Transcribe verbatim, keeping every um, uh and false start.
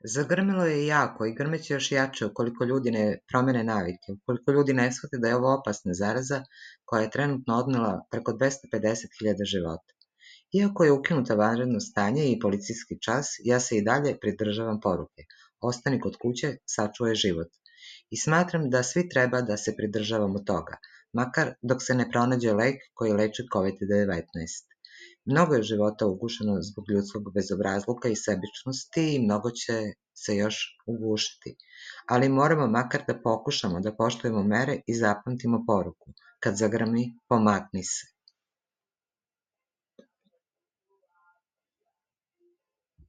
Zagrmilo je jako i grmeće još jače ukoliko ljudi ne promene navike, ukoliko ljudi ne shvate da je ovo opasna zaraza koja je trenutno odnela preko dvesta pedeset hiljada života. Iako je ukinuta vanredno stanje i policijski čas, ja se i dalje pridržavam poruke. Ostani kod kuće, sačuvaj život. I smatram da svi treba da se pridržavamo toga, makar dok se ne pronađe lek koji leči kovid devetnaest. Mnogo je života ugušeno zbog ljudskog bezobrazluka i sebičnosti i mnogo će se još ugušiti. Ali moramo makar da pokušamo da poštujemo mere i zapamtimo poruku. Kad zagrmi, pomakni se.